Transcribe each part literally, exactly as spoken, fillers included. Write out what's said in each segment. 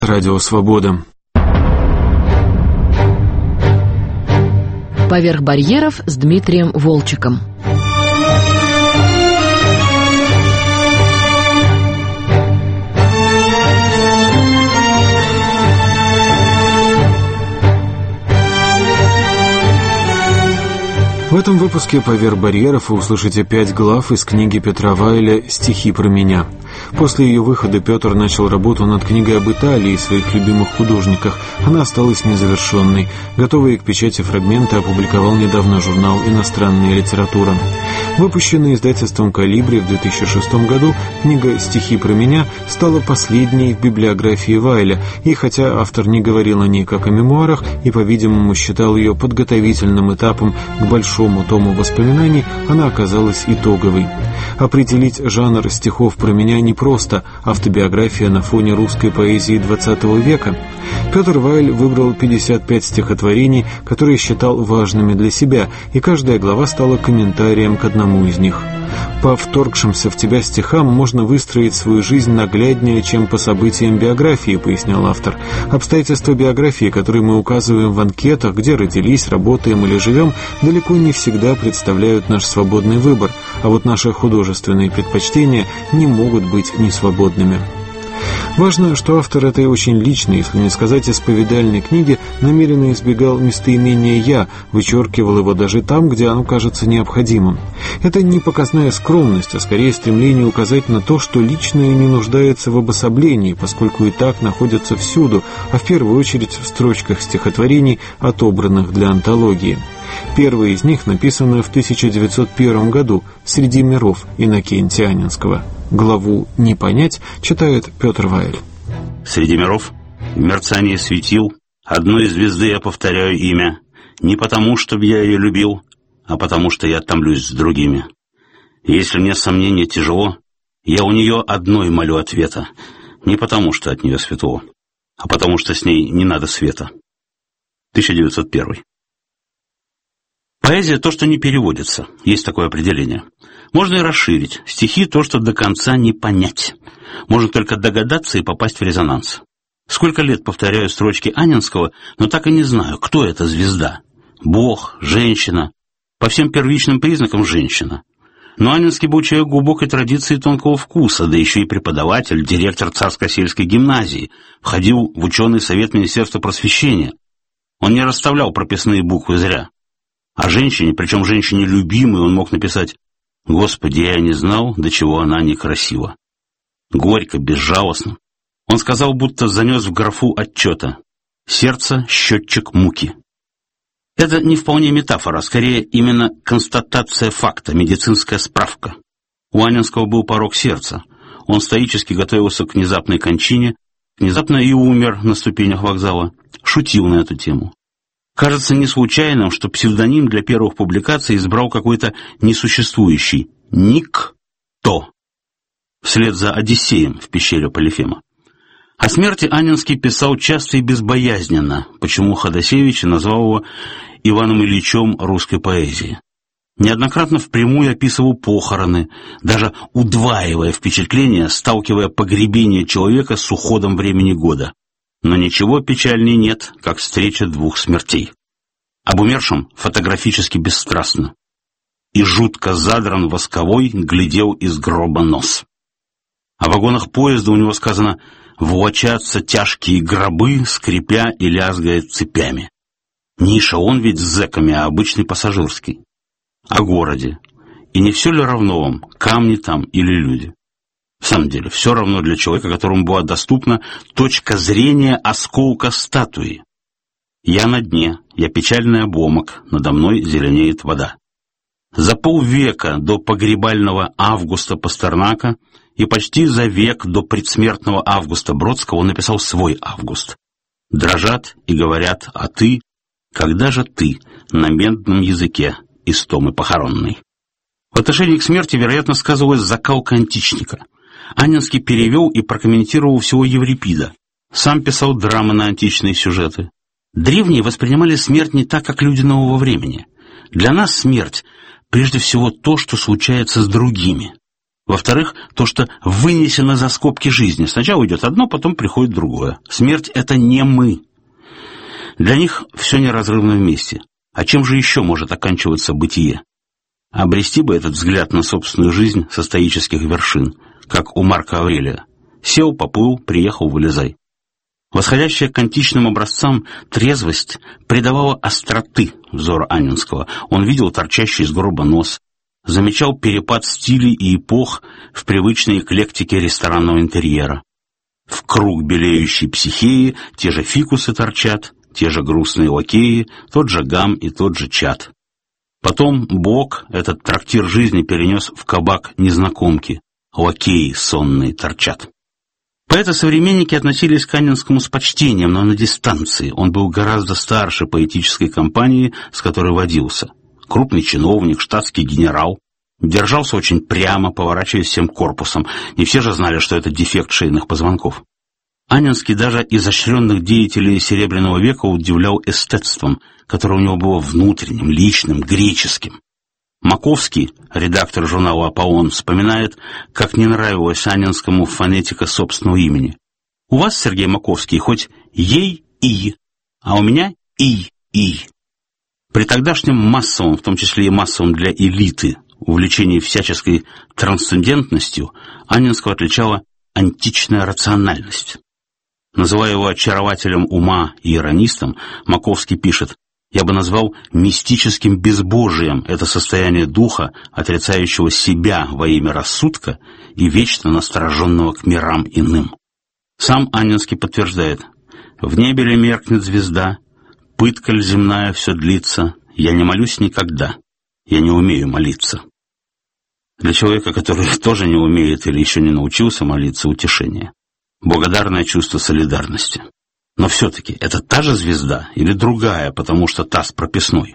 Радио Свобода. «Поверх барьеров» с Дмитрием Волчеком. В этом выпуске «Поверх барьеров» вы услышите пять глав из книги Петра Вайля «Стихи про меня». После ее выхода Петр начал работу над книгой об Италии и своих любимых художниках. Она осталась незавершенной. Готовые к печати фрагменты опубликовал недавно журнал «Иностранная литература». Выпущенная издательством «Колибри» в две тысячи шестом году, книга «Стихи про меня» стала последней в библиографии Вайля, и хотя автор не говорил о ней как о мемуарах и, по-видимому, считал ее подготовительным этапом к большому тому воспоминаний, она оказалась итоговой. Определить жанр стихов про меня непросто. Автобиография на фоне русской поэзии двадцатого века. Петр Вайль выбрал пятьдесят пять стихотворений, которые считал важными для себя, и каждая глава стала комментарием к одному из них. По вторгшимся в тебя стихам можно выстроить свою жизнь нагляднее, чем по событиям биографии, пояснял автор. Обстоятельства биографии, которые мы указываем в анкетах, где родились, работаем или живем, далеко не всегда представляют наш свободный выбор, а вот наши художественные предпочтения не могут быть несвободными. Важно, что автор этой очень личной, если не сказать исповедальной книги, намеренно избегал местоимения «я», вычеркивал его даже там, где оно кажется необходимым. Это не показная скромность, а скорее стремление указать на то, что личное не нуждается в обособлении, поскольку и так находится всюду, а в первую очередь в строчках стихотворений, отобранных для антологии. Первое из них написано в тысяча девятьсот первом году «Среди миров» Иннокентия Анинского. Главу «Не понять» читает Петр Вайль. «Среди миров, в мерцании светил, одной звезды я повторяю имя, не потому, чтобы я ее любил, а потому, что я томлюсь с другими. Если мне сомнение тяжело, я у нее одной молю ответа, не потому, что от нее светло, а потому, что с ней не надо света». тысяча девятьсот первый. Поэзия — то, что не переводится, есть такое определение. Можно и расширить. Стихи — то, что до конца не понять. Можно только догадаться и попасть в резонанс. Сколько лет повторяю строчки Анинского, но так и не знаю, кто эта звезда. Бог, женщина. По всем первичным признакам женщина. Но Анинский был человек глубокой традиции и тонкого вкуса, да еще и преподаватель, директор Царско-сельской гимназии, входил в ученый совет Министерства просвещения. Он не расставлял прописные буквы зря. О женщине, причем женщине любимой, он мог написать: «Господи, я не знал, до чего она некрасива». Горько, безжалостно. Он сказал, будто занес в графу отчета: «Сердце — счетчик муки». Это не вполне метафора, а скорее именно констатация факта, медицинская справка. У Анинского был порок сердца. Он стоически готовился к внезапной кончине, внезапно и умер на ступенях вокзала, шутил на эту тему. Кажется не случайным, что псевдоним для первых публикаций избрал какой-то несуществующий «Ник-то», вслед за Одиссеем в пещере Полифема. О смерти Анинский писал часто и безбоязненно, почему Ходосевич назвал его Иваном Ильичем русской поэзии. Неоднократно впрямую описывал похороны, даже удваивая впечатление, сталкивая погребение человека с уходом времени года. Но ничего печальней нет, как встреча двух смертей. Об умершем фотографически бесстрастно. И жутко задран восковой глядел из гроба нос. О вагонах поезда у него сказано: «Волочатся тяжкие гробы, скрипя и лязгая цепями». Ниша, он ведь с зэками, а обычный пассажирский. О городе. И не все ли равно вам, камни там или люди? В самом деле, все равно для человека, которому была доступна точка зрения осколка статуи. Я на дне, я печальный обломок, надо мной зеленеет вода. За полвека до погребального Августа Пастернака и почти за век до предсмертного Августа Бродского он написал свой Август. Дрожат и говорят: «А ты, когда же ты на медном языке истомы похоронной?» В отношении к смерти, вероятно, сказывалась закалка античника. Анинский перевел и прокомментировал всего Еврипида. Сам писал драмы на античные сюжеты. Древние воспринимали смерть не так, как люди нового времени. Для нас смерть — прежде всего то, что случается с другими. Во-вторых, то, что вынесено за скобки жизни. Сначала идет одно, потом приходит другое. Смерть — это не мы. Для них все неразрывно вместе. А чем же еще может оканчиваться бытие? Обрести бы этот взгляд на собственную жизнь со стоических вершин, как у Марка Аврелия. Сел, поплыл, приехал, вылезай. Восходящая к античным образцам трезвость придавала остроты взору Анненского. Он видел торчащий из гроба нос, замечал перепад стилей и эпох в привычной эклектике ресторанного интерьера. В круг белеющей психеи те же фикусы торчат, те же грустные лакеи, тот же гам и тот же чад. Потом Бог этот трактир жизни перенес в кабак незнакомки, лакеи сонные торчат. Поэты-современники относились к Анненскому с почтением, но на дистанции. Он был гораздо старше поэтической компании, с которой водился. Крупный чиновник, штатский генерал. Держался очень прямо, поворачиваясь всем корпусом. Не все же знали, что это дефект шейных позвонков. Анненский даже изощренных деятелей Серебряного века удивлял эстетством, которое у него было внутренним, личным, греческим. Маковский, редактор журнала «Аполлон», вспоминает, как не нравилась Анненскому фонетика собственного имени. «У вас, Сергей Маковский, хоть ей-и, а у меня и-и». При тогдашнем массовом, в том числе и массовом для элиты, увлечении всяческой трансцендентностью, Анненского отличала античная рациональность. Называя его очарователем ума и иронистом, Маковский пишет: «Я бы назвал мистическим безбожием это состояние духа, отрицающего себя во имя рассудка и вечно настороженного к мирам иным». Сам Анненский подтверждает: «В небе ли меркнет звезда, пытка ль земная все длится, я не молюсь никогда, я не умею молиться». Для человека, который тоже не умеет или еще не научился молиться, утешение. Благодарное чувство солидарности. Но все-таки это та же звезда или другая, потому что та с прописной?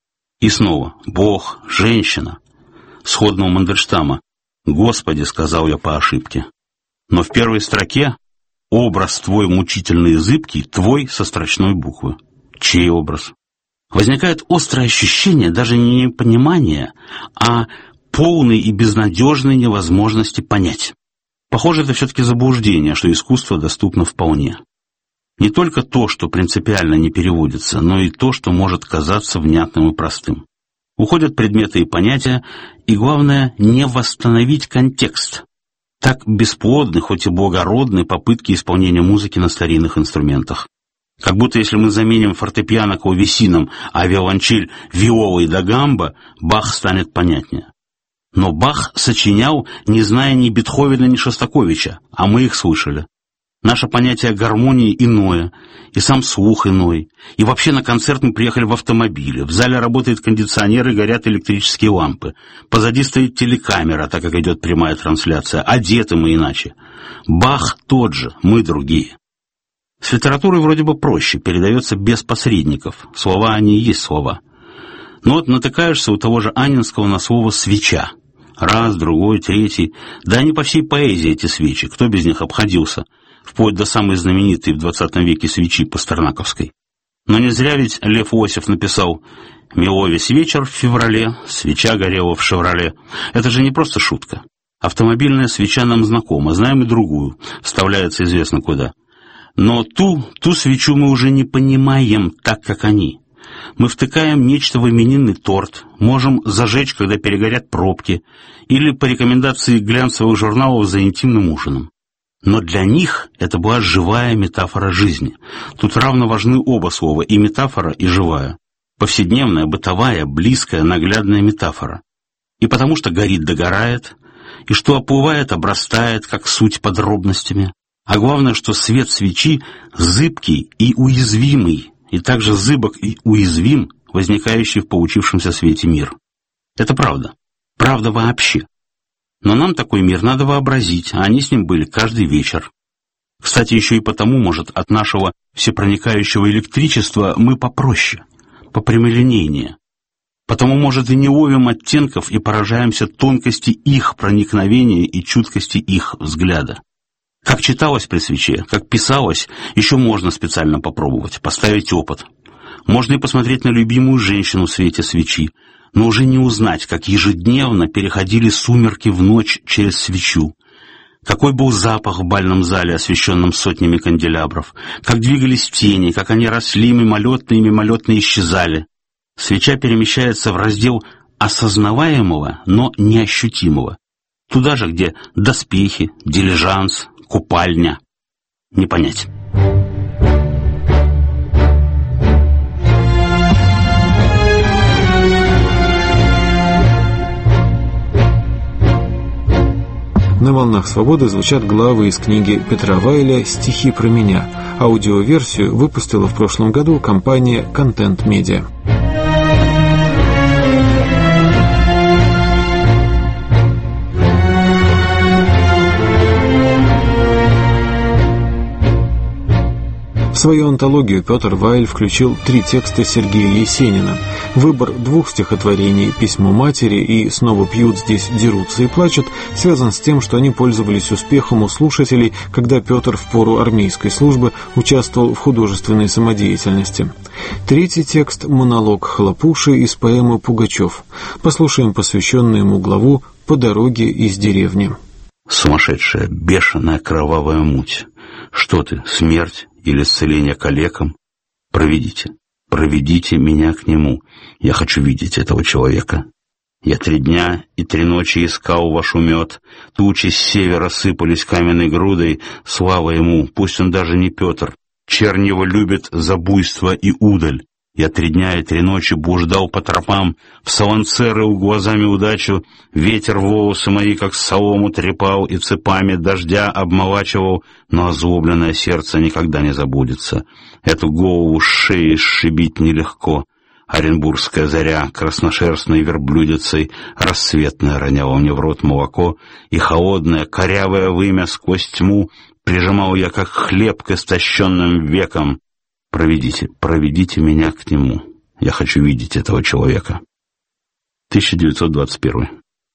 И снова Бог, женщина. Сходного Мандельштама: «Господи, — сказал я по ошибке». Но в первой строке образ твой мучительно и зыбкий, твой со строчной буквы. Чей образ? Возникает острое ощущение даже не непонимания, а полной и безнадежной невозможности понять. Похоже, это все-таки заблуждение, что искусство доступно вполне. Не только то, что принципиально не переводится, но и то, что может казаться внятным и простым. Уходят предметы и понятия, и главное, не восстановить контекст. Так бесплодны, хоть и благородны попытки исполнения музыки на старинных инструментах. Как будто если мы заменим фортепиано клавесином, а виолончель виолой да гамбо, Бах станет понятнее. Но Бах сочинял, не зная ни Бетховена, ни Шостаковича, а мы их слышали. Наше понятие гармонии иное, и сам слух иной. И вообще на концерт мы приехали в автомобиле. В зале работает кондиционер и горят электрические лампы. Позади стоит телекамера, так как идет прямая трансляция. Одеты мы иначе. Бах тот же, мы другие. С литературой вроде бы проще, передается без посредников. Слова, они и есть слова. Но вот натыкаешься у того же Анненского на слово «свеча». Раз, другой, третий. Да они по всей поэзии эти свечи. Кто без них обходился? Вплоть до самой знаменитой в двадцатом веке свечи пастернаковской. Но не зря ведь Лев Иосиф написал: «Мело весь вечер в феврале, свеча горела в «Шевроле». Это же не просто шутка. Автомобильная свеча нам знакома, знаем и другую, вставляется известно куда. Но ту, ту свечу мы уже не понимаем так, как они. Мы втыкаем нечто в именинный торт, можем зажечь, когда перегорят пробки, или по рекомендации глянцевых журналов за интимным ужином. Но для них это была живая метафора жизни. Тут равно важны оба слова, и метафора, и живая. Повседневная, бытовая, близкая, наглядная метафора. И потому что горит, догорает, и что оплывает, обрастает, как суть подробностями. А главное, что свет свечи зыбкий и уязвимый, и также зыбок и уязвим, возникающий в получившемся свете мир. Это правда. Правда вообще. Но нам такой мир надо вообразить, а они с ним были каждый вечер. Кстати, еще и потому, может, от нашего всепроникающего электричества мы попроще, попрямолинейнее. Потому, может, и не ловим оттенков и поражаемся тонкости их проникновения и чуткости их взгляда. Как читалось при свече, как писалось, еще можно специально попробовать, поставить опыт. Можно и посмотреть на любимую женщину в свете свечи, но уже не узнать, как ежедневно переходили сумерки в ночь через свечу. Какой был запах в бальном зале, освещенном сотнями канделябров, как двигались тени, как они росли мимолетно и мимолетно исчезали. Свеча перемещается в раздел осознаваемого, но неощутимого. Туда же, где доспехи, дилижанс, купальня. Не понять. На «Волнах свободы» звучат главы из книги Петра Вайля «Стихи про меня». Аудиоверсию выпустила в прошлом году компания «Контент Медиа». В свою антологию Петр Вайль включил три текста Сергея Есенина. Выбор двух стихотворений «Письмо матери» и «Снова пьют, здесь дерутся и плачут» связан с тем, что они пользовались успехом у слушателей, когда Петр в пору армейской службы участвовал в художественной самодеятельности. Третий текст — монолог Хлопуши из поэмы «Пугачев». Послушаем посвященную ему главу «По дороге из деревни». Сумасшедшая, бешеная кровавая муть. Что ты, смерть или исцеление калекам? Проведите, проведите меня к нему. Я хочу видеть этого человека. Я три дня и три ночи искал ваш мед. Тучи с севера сыпались каменной грудой. Слава ему, пусть он даже не Петр. Чернь его любит за буйство и удаль. Я три дня и три ночи блуждал по тропам, в солонце рыл глазами удачу, ветер волосы мои, как солому, трепал и цепами дождя обмолачивал, но озлобленное сердце никогда не забудется. Эту голову с шеи сшибить нелегко. Оренбургская заря красношерстной верблюдицей рассветная роняла мне в рот молоко, и холодное, корявое вымя сквозь тьму прижимал я, как хлеб к истощенным векам. Проведите, проведите меня к нему. Я хочу видеть этого человека. тысяча девятьсот двадцать первый.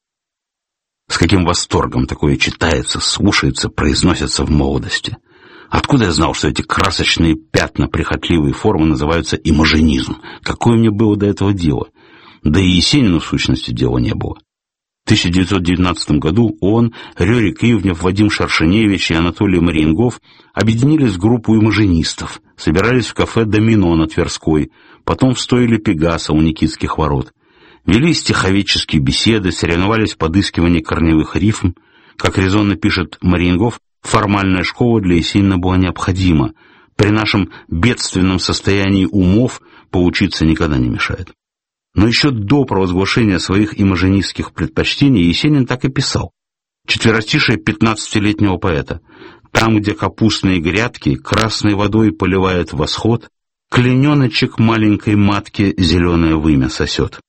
С каким восторгом такое читается, слушается, произносится в молодости. Откуда я знал, что эти красочные пятна, прихотливые формы называются имажинизм? Какое мне было до этого дело? Да и Есенину, в сущности, дела не было. В тысяча девятьсот девятнадцатом году он, Рерик Ивнев, Вадим Шаршеневич и Анатолий Мариенгоф объединились в группу имажинистов, собирались в кафе «Домино» на Тверской, потом в стойле «Пегаса» у Никитских ворот. Вели стиховедческие беседы, соревновались в подыскивании корневых рифм. Как резонно пишет Мариенгоф, формальная школа для Есенина была необходима. При нашем бедственном состоянии умов поучиться никогда не мешает. Но еще до провозглашения своих имажинистских предпочтений Есенин так и писал. Четверостишие пятнадцатилетнего поэта. «Там, где капустные грядки красной водой поливает восход, клиненочек маленькой матки зеленое вымя сосет».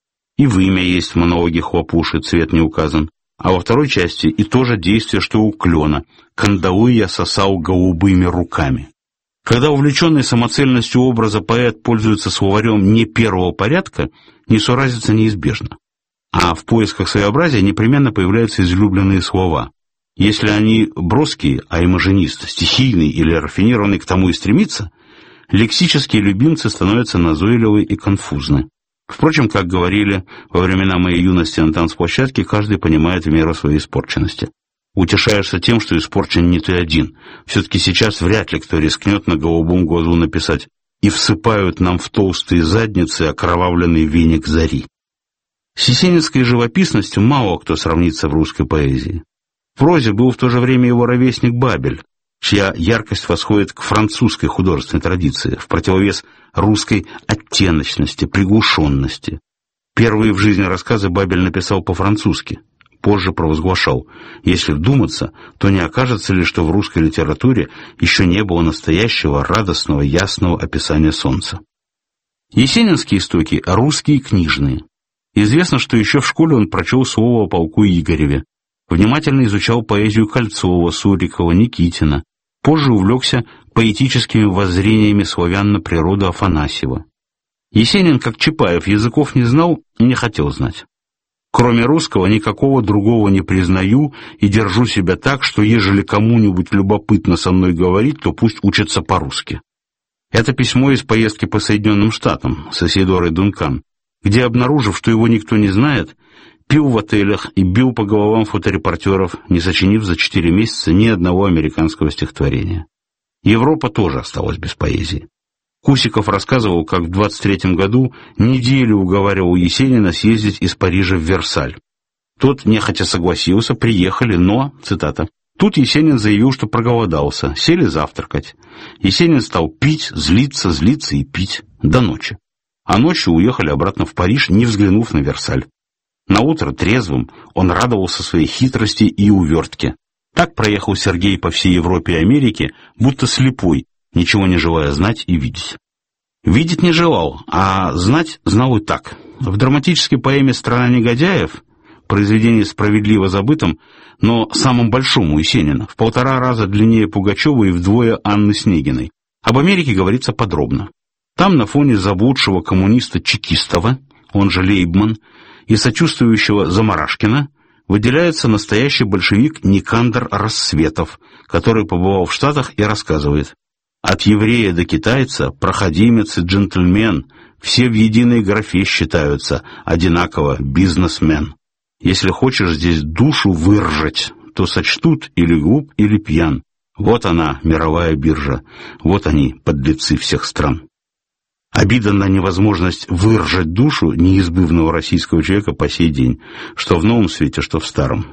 И вымя есть в монологе Хлопуши, цвет не указан. А во второй части и то же действие, что у клена. «Кандалы я сосал голубыми руками». Когда увлеченный самоцельностью образа поэт пользуется словарем не первого порядка, несуразица неизбежна. А в поисках своеобразия непременно появляются излюбленные слова. Если они броские, а имажинист стихийный или рафинированный к тому и стремится, лексические любимцы становятся назойливы и конфузны. Впрочем, как говорили во времена моей юности на танцплощадке, каждый понимает в меру своей испорченности. Утешаешься тем, что испорчен не ты один. Все-таки сейчас вряд ли кто рискнет на голубом глазу написать «И всыпают нам в толстые задницы окровавленный веник зари». С есенинской живописностью мало кто сравнится в русской поэзии. В прозе был в то же время его ровесник Бабель, чья яркость восходит к французской художественной традиции, в противовес русской оттеночности, приглушенности. Первые в жизни рассказы Бабель написал по-французски. Позже провозглашал: если вдуматься, то не окажется ли, что в русской литературе еще не было настоящего, радостного, ясного описания солнца. Есенинские истоки – русские книжные. Известно, что еще в школе он прочел слово о полку Игореве, внимательно изучал поэзию Кольцова, Сурикова, Никитина, позже увлекся поэтическими воззрениями славян на природу Афанасьева. Есенин, как Чапаев, языков не знал и не хотел знать. Кроме русского, никакого другого не признаю и держу себя так, что ежели кому-нибудь любопытно со мной говорить, то пусть учится по-русски. Это письмо из поездки по Соединенным Штатам с Исидорой Дункан, где, обнаружив, что его никто не знает, пил в отелях и бил по головам фоторепортеров, не сочинив за четыре месяца ни одного американского стихотворения. Европа тоже осталась без поэзии. Кусиков рассказывал, как в двадцать третьем году неделю уговаривал Есенина съездить из Парижа в Версаль. Тот нехотя согласился, приехали, но, цитата, «тут Есенин заявил, что проголодался, сели завтракать. Есенин стал пить, злиться, злиться и пить до ночи. А ночью уехали обратно в Париж, не взглянув на Версаль. Наутро трезвым он радовался своей хитрости и увертке. Так проехал Сергей по всей Европе и Америке, будто слепой, ничего не желая знать и видеть. Видеть не желал, а знать знал и так. В драматической поэме «Страна негодяев», произведении справедливо забытом, но самым большом у Есенина, в полтора раза длиннее Пугачева и вдвое Анны Снегиной, об Америке говорится подробно. Там на фоне заблудшего коммуниста Чекистова, он же Лейбман, и сочувствующего Замарашкина выделяется настоящий большевик Никандр Рассветов, который побывал в Штатах и рассказывает: «От еврея до китайца, проходимец и джентльмен, все в единой графе считаются, одинаково бизнесмен. Если хочешь здесь душу выржать, то сочтут или глуп, или пьян. Вот она, мировая биржа, вот они, подлецы всех стран». Обида на невозможность выржать душу неизбывного российского человека по сей день, что в новом свете, что в старом.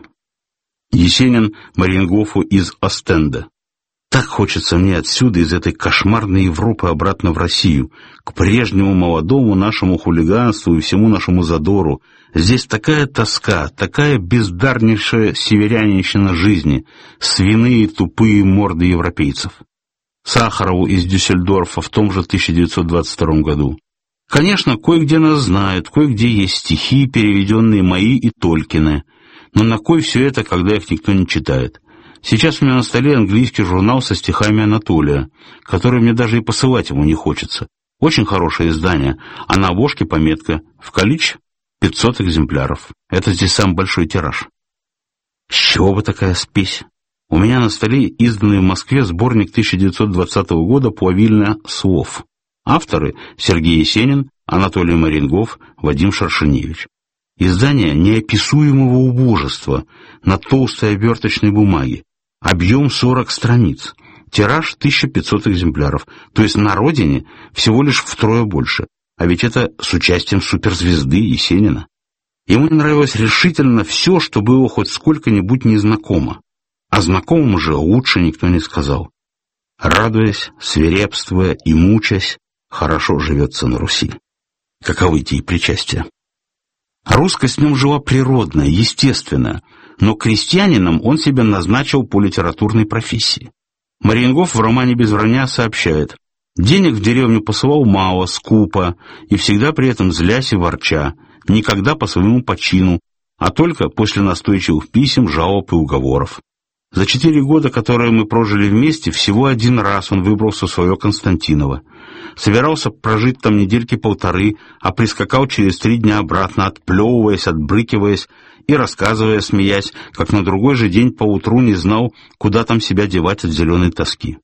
Есенин Мариенгофу из Остенда. Так хочется мне отсюда, из этой кошмарной Европы, обратно в Россию, к прежнему молодому нашему хулиганству и всему нашему задору. Здесь такая тоска, такая бездарнейшая северянщина жизни, свиные тупые морды европейцев. Сахарову из Дюссельдорфа в том же тысяча девятьсот двадцать втором году. Конечно, кое-где нас знают, кое-где есть стихи, переведенные мои и Толькины, но на кой все это, когда их никто не читает? Сейчас у меня на столе английский журнал со стихами Анатолия, который мне даже и посылать ему не хочется. Очень хорошее издание, а на обложке пометка «В Калич пятьсот экземпляров». Это здесь самый большой тираж. С чего бы такая спесь? У меня на столе изданный в Москве сборник тысяча девятьсот двадцатого года «Плавильня слов». Авторы Сергей Есенин, Анатолий Мариенгоф, Вадим Шершеневич. Издание неописуемого убожества на толстой оберточной бумаге. Объем сорок страниц. Тираж тысяча пятьсот экземпляров. То есть на родине всего лишь втрое больше. А ведь это с участием суперзвезды Есенина. Ему нравилось решительно все, что было хоть сколько-нибудь незнакомо. А знакомому же лучше никто не сказал. Радуясь, свирепствуя и мучаясь, хорошо живется на Руси. Каковы те и причастия. Русскость в нем жила природная, естественная, но крестьянином он себя назначил по литературной профессии. Мариенгоф в романе «Без вранья» сообщает: денег в деревню посылал мало, скупо, и всегда при этом злясь и ворча, никогда по своему почину, а только после настойчивых писем, жалоб и уговоров. За четыре года, которые мы прожили вместе, всего один раз он выбрался в свое Константиново. Собирался прожить там недельки полторы, а прискакал через три дня обратно, отплевываясь, отбрыкиваясь и рассказывая, смеясь, как на другой же день поутру не знал, куда там себя девать от зеленой тоски.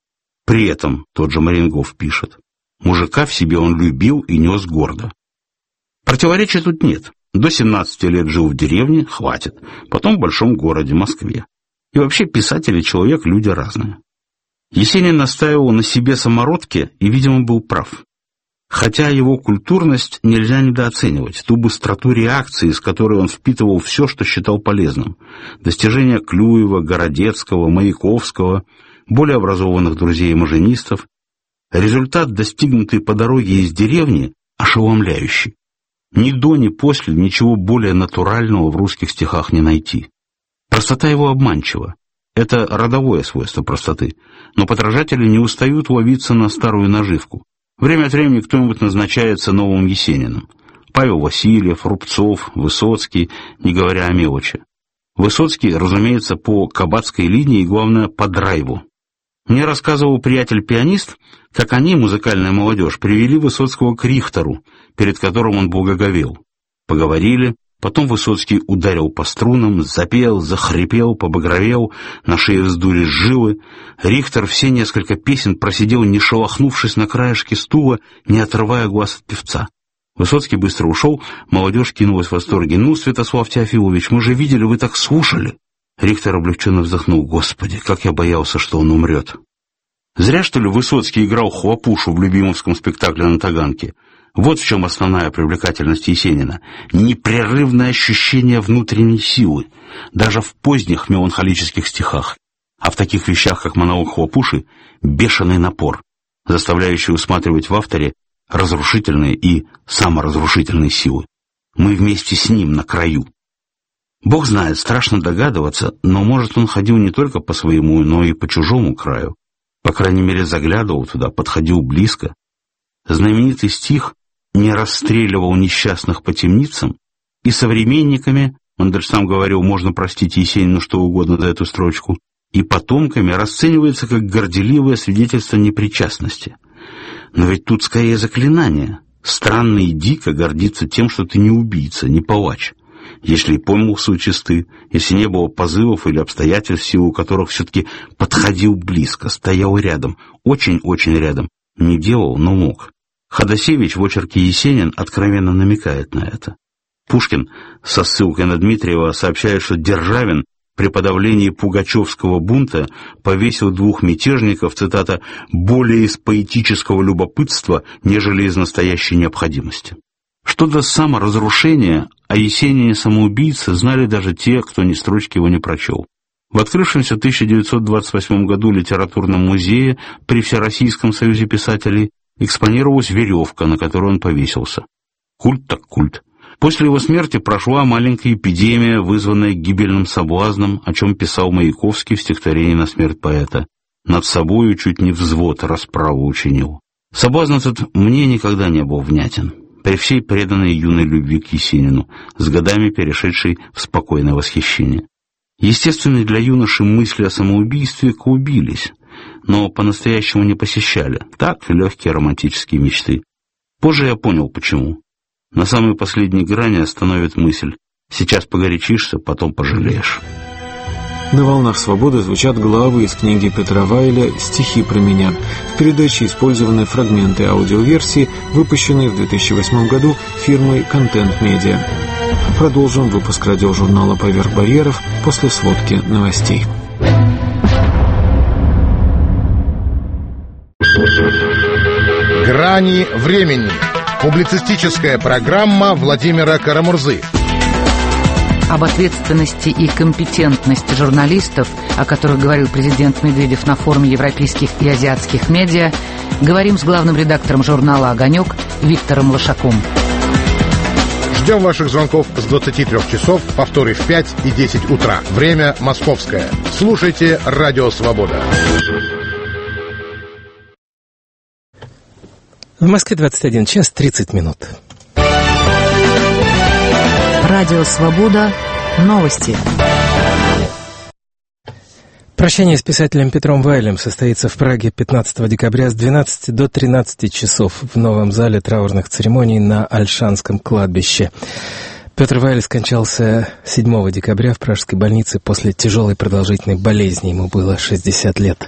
При этом, тот же Мариенгоф пишет, мужика в себе он любил и нес гордо. Противоречий тут нет. До семнадцати лет жил в деревне, хватит, потом в большом городе, Москве. И вообще писатель и человек – люди разные. Есенин настаивал на себе самородке и, видимо, был прав. Хотя его культурность нельзя недооценивать, ту быстроту реакции, с которой он впитывал все, что считал полезным. Достижения Клюева, Городецкого, Маяковского, более образованных друзей и маженистов. Результат, достигнутый по дороге из деревни, ошеломляющий. Ни до, ни после ничего более натурального в русских стихах не найти. Простота его обманчива. Это родовое свойство простоты. Но подражатели не устают ловиться на старую наживку. Время от времени кто-нибудь назначается новым Есениным. Павел Васильев, Рубцов, Высоцкий, не говоря о мелочи. Высоцкий, разумеется, по кабацкой линии и, главное, по драйву. Мне рассказывал приятель-пианист, как они, музыкальная молодежь, привели Высоцкого к Рихтеру, перед которым он благоговел. Поговорили, Потом Высоцкий ударил по струнам, запел, захрипел, побагровел, на шее вздулись жилы. Рихтер все несколько песен просидел, не шелохнувшись на краешке стула, не отрывая глаз от певца. Высоцкий быстро ушел, молодежь кинулась в восторге. «Ну, Святослав Теофилович, мы же видели, вы так слушали!» Рихтер облегченно вздохнул. «Господи, как я боялся, что он умрет!» Зря, что ли, Высоцкий играл хлопушу в любимовском спектакле на Таганке. Вот в чем основная привлекательность Есенина. Непрерывное ощущение внутренней силы, даже в поздних меланхолических стихах. А в таких вещах, как монолог хлопуши, бешеный напор, заставляющий усматривать в авторе разрушительные и саморазрушительные силы. Мы вместе с ним на краю. Бог знает, страшно догадываться, но, может, он ходил не только по своему, но и по чужому краю. По крайней мере, заглядывал туда, подходил близко. Знаменитый стих «Не расстреливал несчастных по темницам» и современниками, он даже сам говорил, можно простить Есенину что угодно за эту строчку, и потомками расценивается как горделивое свидетельство непричастности. Но ведь тут скорее заклинание. Странно и дико гордиться тем, что ты не убийца, не палач. Если и помыслы чисты, если не было позывов или обстоятельств, в силу которых все-таки подходил близко, стоял рядом, очень-очень рядом, не делал, но мог. Ходосевич в очерке «Есенин» откровенно намекает на это. Пушкин со ссылкой на Дмитриева сообщает, что Державин при подавлении пугачевского бунта повесил двух мятежников, цитата, «более из поэтического любопытства, нежели из настоящей необходимости». Что до саморазрушения, о Есенине-самоубийце знали даже те, кто ни строчки его не прочел. В открывшемся в тысяча девятьсот двадцать восьмом году литературном музее при Всероссийском союзе писателей экспонировалась веревка, на которой он повесился. Культ так культ. После его смерти прошла маленькая эпидемия, вызванная гибельным соблазном, о чем писал Маяковский в стихотворении «На смерть поэта». Над собою чуть не взвод расправу учинил. Соблазн этот мне никогда не был внятен, при всей преданной юной любви к Есенину, с годами перешедшей в спокойное восхищение. Естественные для юноши мысли о самоубийстве клубились, но по-настоящему не посещали. Так, легкие романтические мечты. Позже я понял, почему. На самой последней грани остановит мысль: сейчас погорячишься, потом пожалеешь. На «Волнах свободы» звучат главы из книги Петра Вайля «Стихи про меня». В передаче использованы фрагменты аудиоверсии, выпущенные в две тысячи восьмом году фирмой «Контент Медиа». Продолжим выпуск радиожурнала «Поверх барьеров» после сводки новостей. «Грани времени». Публицистическая программа Владимира Карамурзы. Об ответственности и компетентности журналистов, о которых говорил президент Медведев на форуме европейских и азиатских медиа, говорим с главным редактором журнала «Огонек» Виктором Лошаком. Ждем ваших звонков с двадцати трёх часов, повторы в пять и десять утра. Время московское. Слушайте «Радио Свобода». В Москве двадцать один час тридцать минут. Радио «Свобода». Новости. Прощание с писателем Петром Вайлем состоится в Праге пятнадцатого декабря с двенадцати до тринадцати часов в новом зале траурных церемоний на Ольшанском кладбище. Петр Вайль скончался седьмого декабря в пражской больнице после тяжелой продолжительной болезни. Ему было шестьдесят лет.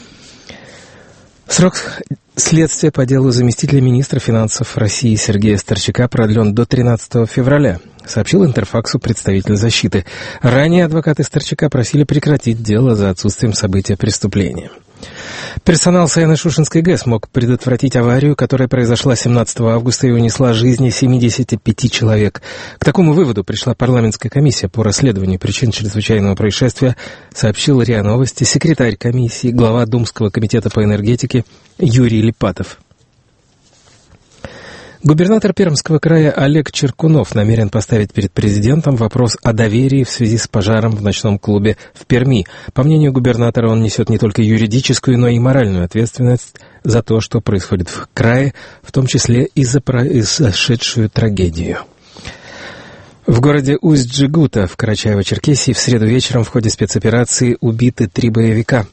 Срок следствия по делу заместителя министра финансов России Сергея Старчака продлен до тринадцатого февраля, сообщил Интерфаксу представитель защиты. Ранее адвокаты Старчака просили прекратить дело за отсутствием события преступления. Персонал Саяно-Шушенской ГЭС смог предотвратить аварию, которая произошла семнадцатого августа и унесла жизни семидесяти пяти человек. К такому выводу пришла парламентская комиссия по расследованию причин чрезвычайного происшествия, сообщил РИА Новости секретарь комиссии, глава Думского комитета по энергетике Юрий Липатов. Губернатор Пермского края Олег Черкунов намерен поставить перед президентом вопрос о доверии в связи с пожаром в ночном клубе в Перми. По мнению губернатора, он несет не только юридическую, но и моральную ответственность за то, что происходит в крае, в том числе и за произошедшую трагедию. В городе Усть-Джегута в Карачаево-Черкесии в среду вечером в ходе спецоперации убиты три боевика.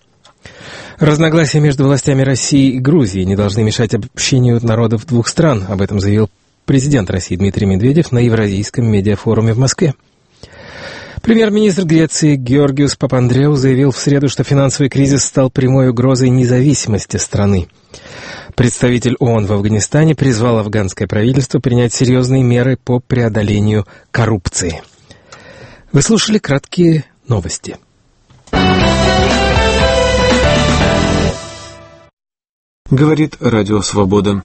Разногласия между властями России и Грузии не должны мешать общению народов двух стран. Об этом заявил президент России Дмитрий Медведев на Евразийском медиафоруме в Москве. Премьер-министр Греции Георгиос Папандреу заявил в среду, что финансовый кризис стал прямой угрозой независимости страны. Представитель ООН в Афганистане призвал афганское правительство принять серьезные меры по преодолению коррупции. Вы слушали краткие новости. Говорит Радио Свобода.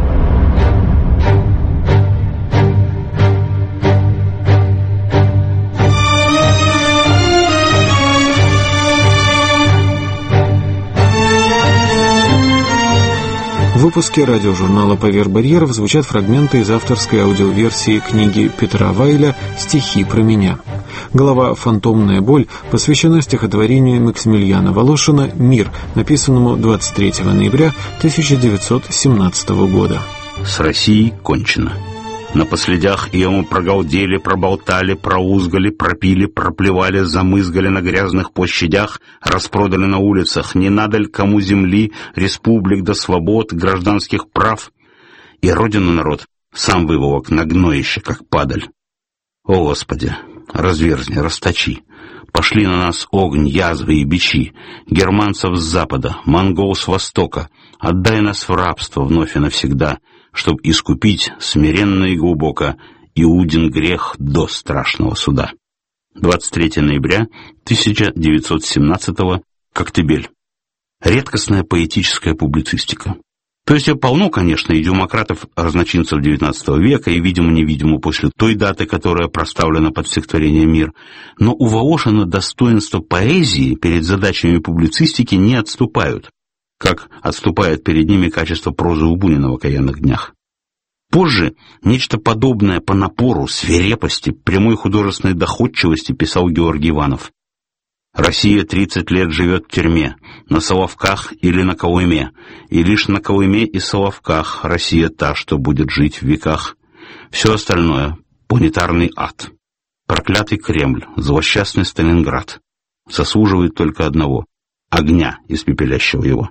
В выпуске радиожурнала «Поверх барьеров» звучат фрагменты из авторской аудиоверсии книги Петра Вайля «Стихи про меня». Глава «Фантомная боль» посвящена стихотворению Максимилиана Волошина «Мир», написанному двадцать третьего ноября тысяча девятьсот семнадцатого года. С Россией кончено. На последях ему прогалдели, проболтали, проузгали, пропили, проплевали, замызгали на грязных площадях, распродали на улицах. Не надо ли кому земли, республик до свобод, гражданских прав? И родину народ сам выволок на гноище, как падаль. О, Господи, разверзни, расточи. Пошли на нас огонь, язвы и бичи, германцев с запада, монгол с востока. Отдай нас в рабство вновь и навсегда, чтоб искупить смиренно и глубоко Иудин грех до страшного суда. двадцать третьего ноября тысяча девятьсот семнадцатого. Коктебель. Редкостная поэтическая публицистика. То есть полно, конечно, и демократов-разночинцев девятнадцатого века, и видимо-невидимо после той даты, которая проставлена под стихотворение «Мир». Но у Волошина достоинства поэзии перед задачами публицистики не отступают, как отступает перед ними качество прозы у Бунина в «Окаянных днях». Позже нечто подобное по напору, свирепости, прямой художественной доходчивости писал Георгий Иванов. «Россия тридцать лет живет в тюрьме, на Соловках или на Колыме, и лишь на Колыме и Соловках Россия та, что будет жить в веках. Все остальное — планетарный ад. Проклятый Кремль, злосчастный Сталинград заслуживает только одного — огня, испепелящего его».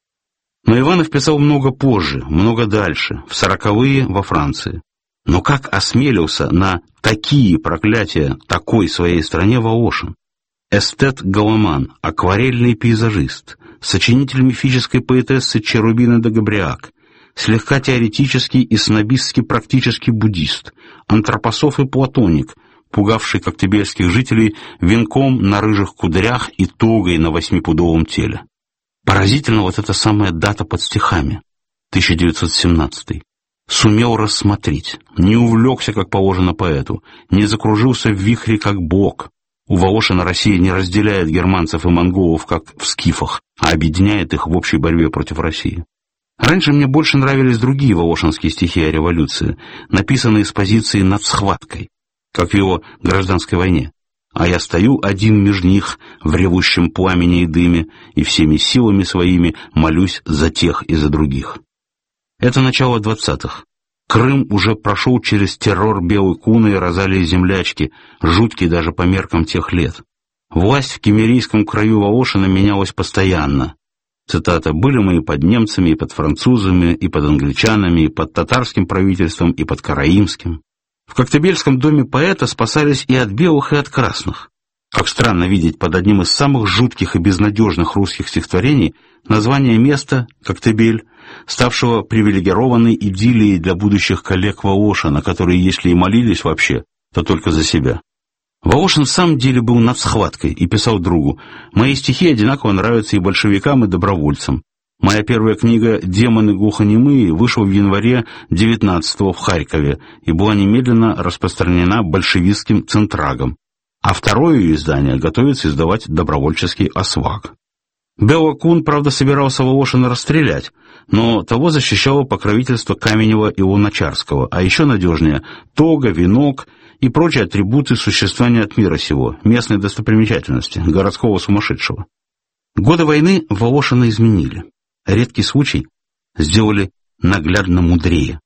Но Иванов писал много позже, много дальше, в сороковые во Франции. Но как осмелился на такие проклятия такой своей стране Волошин? Эстет-галоман, акварельный пейзажист, сочинитель мифической поэтессы Черубина де Габриак, слегка теоретический и снобистски практический буддист, антропософ и платоник, пугавший коктебельских жителей венком на рыжих кудрях и тогой на восьмипудовом теле. Поразительно вот эта самая дата под стихами, тысяча девятьсот семнадцатый. Сумел рассмотреть, не увлекся, как положено поэту, не закружился в вихре, как бог. У Волошина Россия не разделяет германцев и монголов, как в скифах, а объединяет их в общей борьбе против России. Раньше мне больше нравились другие волошинские стихи о революции, написанные с позиции над схваткой, как в его «Гражданской войне». А я стою один меж них в ревущем пламени и дыме, и всеми силами своими молюсь за тех и за других. Это начало двадцатых. Крым уже прошел через террор белой куны и розалии землячки, жуткий даже по меркам тех лет. Власть в кемерийском краю Волошина менялась постоянно. Цитата: «Были мы и под немцами, и под французами, и под англичанами, и под татарским правительством, и под караимским». В Коктебельском доме поэта спасались и от белых, и от красных. Как странно видеть под одним из самых жутких и безнадежных русских стихотворений название места Коктебель, ставшего привилегированной идиллией для будущих коллег Волошина, которые, если и молились вообще, то только за себя. Волошин в самом деле был над схваткой и писал другу: «Мои стихи одинаково нравятся и большевикам, и добровольцам. Моя первая книга «Демоны глухонемые» вышла в январе девятнадцатого в Харькове и была немедленно распространена большевистским центрагом, а второе ее издание готовится издавать добровольческий «Осваг». Белокун, правда, собирался Волошина расстрелять, но того защищало покровительство Каменева и Луначарского, а еще надежнее — тога, венок и прочие атрибуты существования от мира сего, местной достопримечательности, городского сумасшедшего. Годы войны Волошина изменили. Редкий случай сделали наглядно мудрее.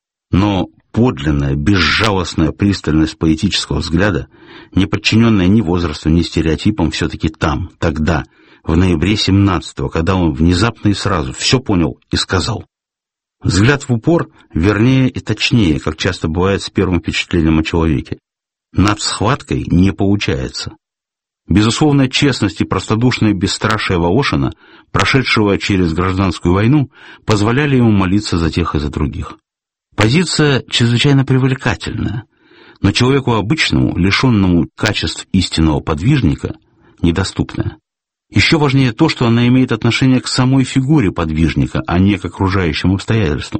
Но подлинная, безжалостная пристальность поэтического взгляда, не подчиненная ни возрасту, ни стереотипам, все-таки там, тогда, в ноябре семнадцатого, когда он внезапно и сразу все понял и сказал. Взгляд в упор вернее и точнее, как часто бывает с первым впечатлением о человеке. Над схваткой не получается. Безусловная честность и простодушное бесстрашие Волошина, прошедшего через гражданскую войну, позволяли ему молиться за тех и за других. Позиция чрезвычайно привлекательная, но человеку обычному, лишенному качеств истинного подвижника, недоступная. Еще важнее то, что она имеет отношение к самой фигуре подвижника, а не к окружающим обстоятельствам.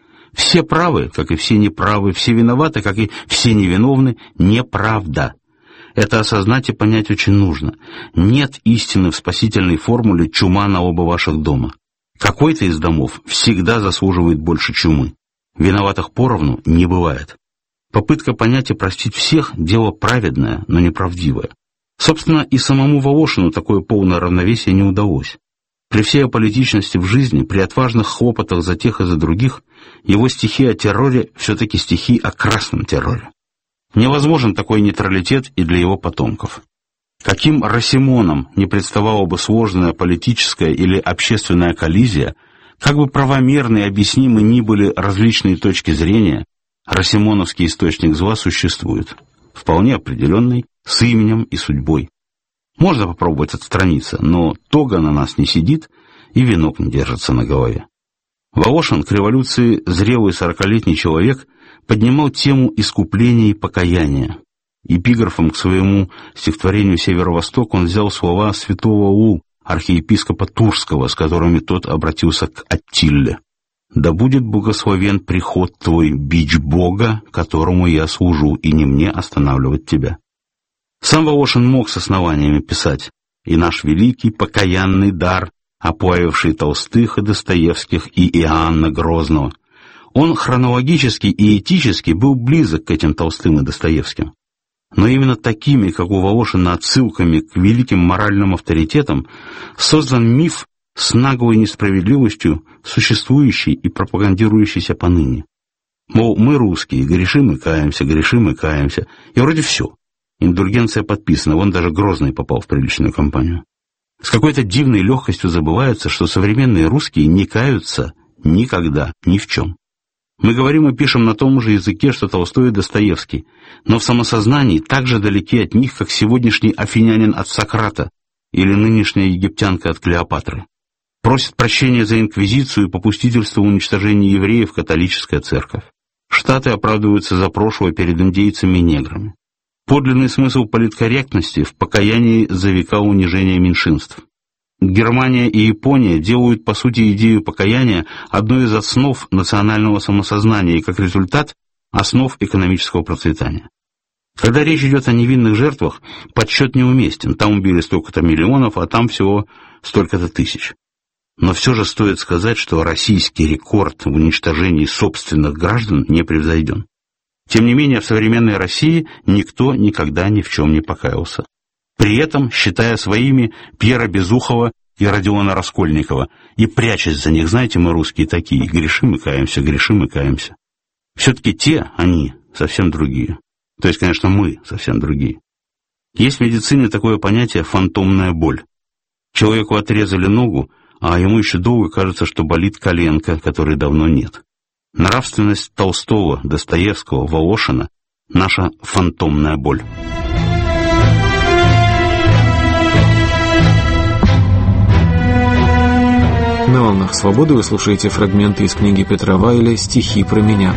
Все правы, как и все неправы, все виноваты, как и все невиновны, неправда. Это осознать и понять очень нужно. Нет истины в спасительной формуле «чума на оба ваших дома». Какой-то из домов всегда заслуживает больше чумы. Виноватых поровну не бывает. Попытка понять и простить всех – дело праведное, но неправдивое. Собственно, и самому Волошину такое полное равновесие не удалось. При всей аполитичности в жизни, при отважных хлопотах за тех и за других, его стихи о терроре все-таки стихи о красном терроре. Невозможен такой нейтралитет и для его потомков. Каким Росимоном не представала бы сложная политическая или общественная коллизия, как бы правомерны и объяснимы ни были различные точки зрения, росимоновский источник зла существует, вполне определенный, с именем и судьбой. Можно попробовать отстраниться, но тога на нас не сидит и венок не держится на голове. Волошин к революции зрелый сорокалетний человек поднимал тему искупления и покаяния. Эпиграфом к своему стихотворению «Северо-Восток» он взял слова святого У, архиепископа Турского, с которыми тот обратился к Аттилле. «Да будет благословен приход твой, бич Бога, которому я служу, и не мне останавливать тебя». Сам Волошин мог с основаниями писать «И наш великий покаянный дар, оплавивший Толстых и Достоевских и Иоанна Грозного». Он хронологически и этически был близок к этим Толстым и Достоевским. Но именно такими, как у Волошина, отсылками к великим моральным авторитетам создан миф с наглой несправедливостью, существующий и пропагандирующийся поныне. Мол, мы русские, грешим и каемся, грешим и каемся, и вроде все. Индульгенция подписана, вон даже Грозный попал в приличную компанию. С какой-то дивной легкостью забывается, что современные русские не каются никогда, ни в чем. Мы говорим и пишем на том же языке, что Толстой и Достоевский, но в самосознании так же далеки от них, как сегодняшний афинянин от Сократа или нынешняя египтянка от Клеопатры. Просит прощения за инквизицию и попустительство уничтожения евреев католическая церковь. Штаты оправдываются за прошлое перед индейцами и неграми. Подлинный смысл политкорректности в покаянии за века унижения меньшинств. Германия и Япония делают, по сути, идею покаяния одной из основ национального самосознания и, как результат, основ экономического процветания. Когда речь идет о невинных жертвах, подсчет неуместен. Там убили столько-то миллионов, а там всего столько-то тысяч. Но все же стоит сказать, что российский рекорд в уничтожении собственных граждан не превзойден. Тем не менее, в современной России никто никогда ни в чем не покаялся. При этом, считая своими Пьера Безухова и Родиона Раскольникова, и прячась за них, знаете, мы русские такие, грешим и каемся, грешим и каемся. Все-таки те, они, совсем другие. То есть, конечно, мы совсем другие. Есть в медицине такое понятие «фантомная боль». Человеку отрезали ногу, а ему еще долго кажется, что болит коленка, которой давно нет. Нравственность Толстого, Достоевского, Волошина – наша фантомная боль. На волнах свободы вы слушаете фрагменты из книги Петра Вайля «Стихи про меня».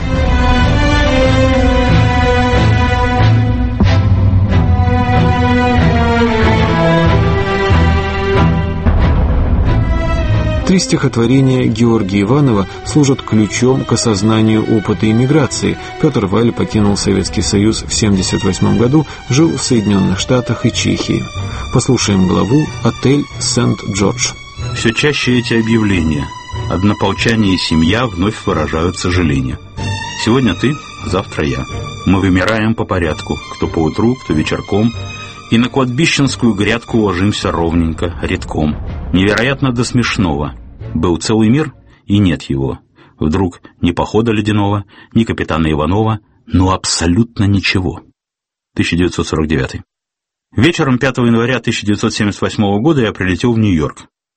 Три стихотворения Георгия Иванова служат ключом к осознанию опыта иммиграции. Петр Вайль покинул Советский Союз в семьдесят восьмом году, жил в Соединенных Штатах и Чехии. Послушаем главу «Отель Сент-Джордж». Все чаще эти объявления. Однополчане и семья вновь выражают сожаление. Сегодня ты, завтра я. Мы вымираем по порядку, кто поутру, кто вечерком, и на кладбищенскую грядку ложимся ровненько, редком. Невероятно до смешного. Был целый мир, и нет его. Вдруг ни похода ледяного, ни капитана Иванова, но абсолютно ничего. тысяча девятьсот сорок девятый. Вечером пятого января тысяча девятьсот семьдесят восьмого года я прилетел в Нью-Йорк.